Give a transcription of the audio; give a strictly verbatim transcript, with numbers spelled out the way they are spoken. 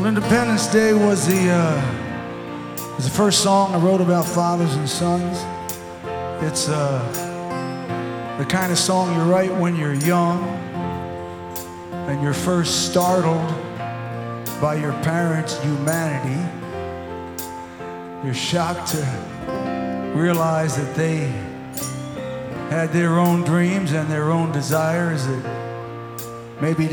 Well, Independence Day was the uh, was the first song I wrote about fathers and sons. It's uh, the kind of song you write when you're young and you're first startled by your parents' humanity. You're shocked to realize that they had their own dreams and their own desires that maybe